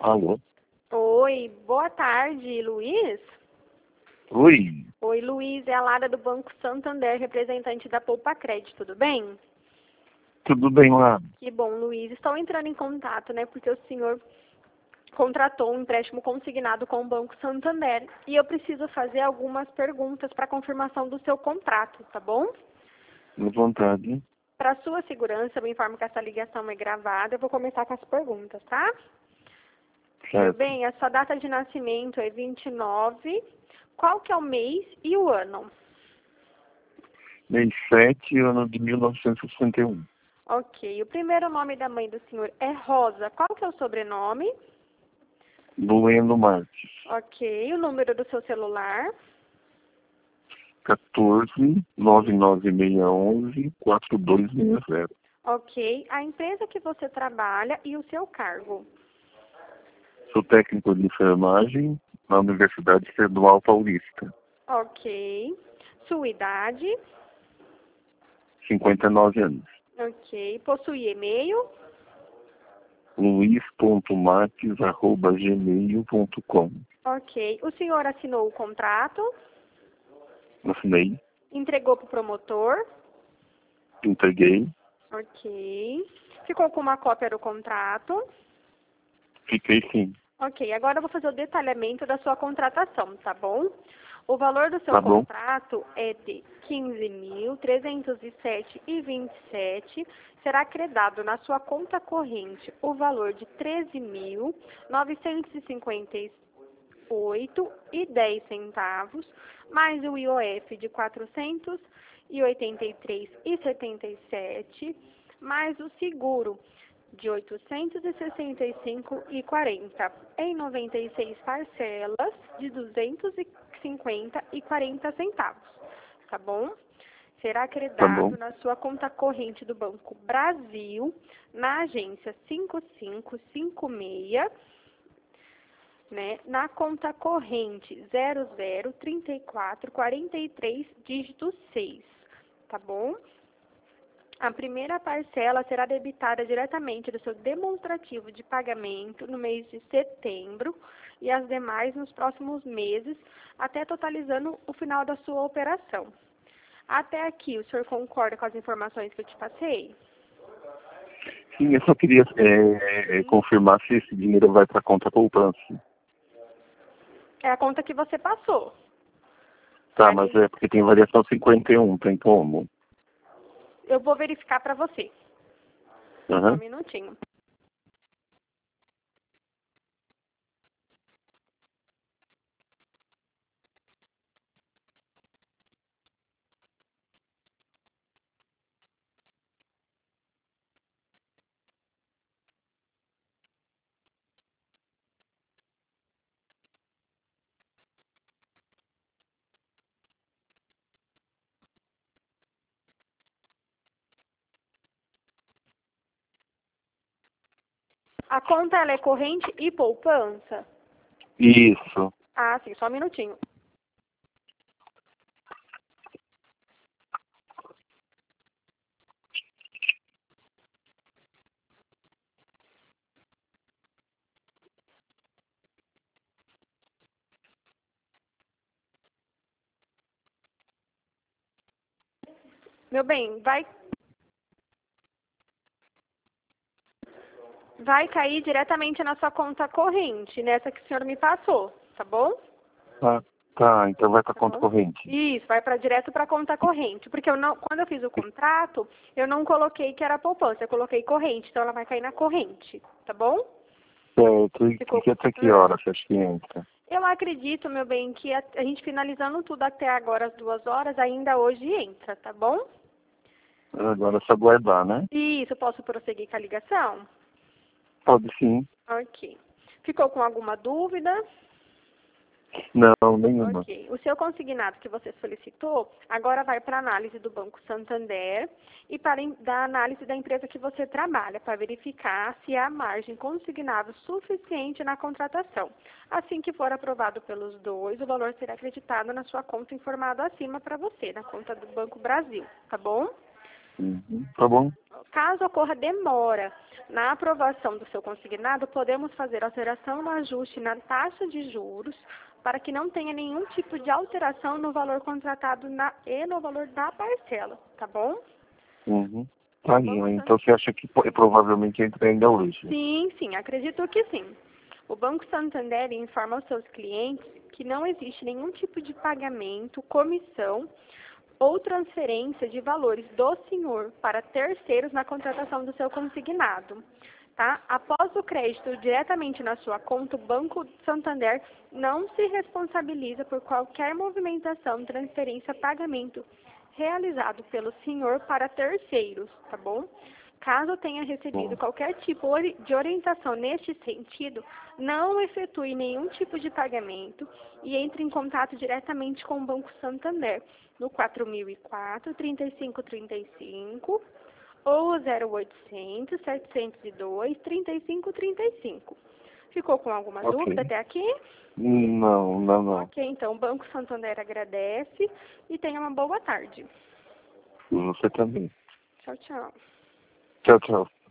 Alô? Oi, boa tarde, Luiz. Oi, Oi, Luiz, é a Lara do Banco Santander, representante da Poupa Crédito, tudo bem? tudo bem lá? Que bom, Luiz. Estou entrando em contato, né, porque o senhor contratou um empréstimo consignado com o Banco Santander e eu preciso fazer algumas perguntas para confirmação do seu contrato, tá bom? À vontade. Para sua segurança, eu informo que essa ligação é gravada. Eu vou começar com as perguntas, tá? Meu Certo. bem, a sua data de nascimento é 29. Qual que é o mês e o ano? Mês 7, ano de 1961. Ok. O primeiro nome da mãe do senhor é Rosa. Qual que é o sobrenome? Bueno Marques. Ok. O número do seu celular? 14 99611 4260. Ok. A empresa que você trabalha e o seu cargo? Sou técnico de enfermagem na Universidade Estadual Paulista. Ok. Sua idade? 59 anos. Ok. Possui e-mail? luiz.marques@gmail.com. Ok. O senhor assinou o contrato? Assinei, Entregou para o promotor? entreguei, Ok. Ficou com uma cópia do contrato? fiquei sim. Ok, agora eu vou fazer o detalhamento da sua contratação, tá bom? O valor do seu Tá bom? contrato é de 15.307,27. Será acreditado na sua conta corrente o valor de 13.958,10 mais o IOF de 483,77 mais o seguro de 865,40 em 96 parcelas de 250,40 centavos, tá bom? Será Tá acreditado bom? na sua conta corrente do Banco Brasil, na agência 5556, né, na conta corrente 003443, dígito 6, tá bom? A primeira parcela será debitada diretamente do seu demonstrativo de pagamento no mês de setembro e as demais nos próximos meses, até totalizando o final da sua operação. Até aqui, o senhor concorda com as informações que eu te passei? Sim, eu só queria confirmar se esse dinheiro vai para a conta poupança. É a conta que você passou. Tá, mas é porque tem variação 51, tem como? Eu vou verificar para você. Só um Aham. minutinho. A conta ela é corrente e poupança? Isso. Ah, sim, só um minutinho. Meu bem, vai cair diretamente na sua conta corrente, nessa que o senhor me passou, tá bom? Tá, então vai para a Tá conta bom? corrente. Isso, vai para direto para a conta corrente, porque eu não, quando eu fiz o contrato, eu não coloquei que era poupança, eu coloquei corrente, então ela vai cair na corrente, tá bom? Certo, e Ficou. que até que hora você acha que entra? Eu acredito, meu bem, que a gente finalizando tudo até agora, às 2 horas, ainda hoje entra, tá bom? Agora é só aguardar, né? Isso, posso prosseguir com a ligação? Pode sim. Ok. Ficou com alguma dúvida? Não, nenhuma. Ok. O seu consignado que você solicitou, agora vai para a análise do Banco Santander e para da análise da empresa que você trabalha, para verificar se há margem consignável suficiente na contratação. Assim que for aprovado pelos dois, o valor será acreditado na sua conta informada acima para você, na conta do Banco Brasil, tá bom? Tá bom. Caso ocorra demora na aprovação do seu consignado, podemos fazer alteração no ajuste na taxa de juros para que não tenha nenhum tipo de alteração no valor contratado e no valor da parcela, tá bom? Tá aí, então você acha que provavelmente entra ainda hoje? Sim, acredito que sim. O Banco Santander informa aos seus clientes que não existe nenhum tipo de pagamento, comissão ou transferência de valores do senhor para terceiros na contratação do seu consignado. Tá? Após o crédito diretamente na sua conta, o Banco Santander não se responsabiliza por qualquer movimentação, transferência, pagamento realizado pelo senhor para terceiros, tá bom? Caso tenha recebido qualquer tipo de orientação neste sentido, não efetue nenhum tipo de pagamento e entre em contato diretamente com o Banco Santander no 4004-3535 ou 0800 702 3535. Ficou com alguma dúvida até aqui? Não. Ok, então o Banco Santander agradece e tenha uma boa tarde. Você também. Tchau. Tchau.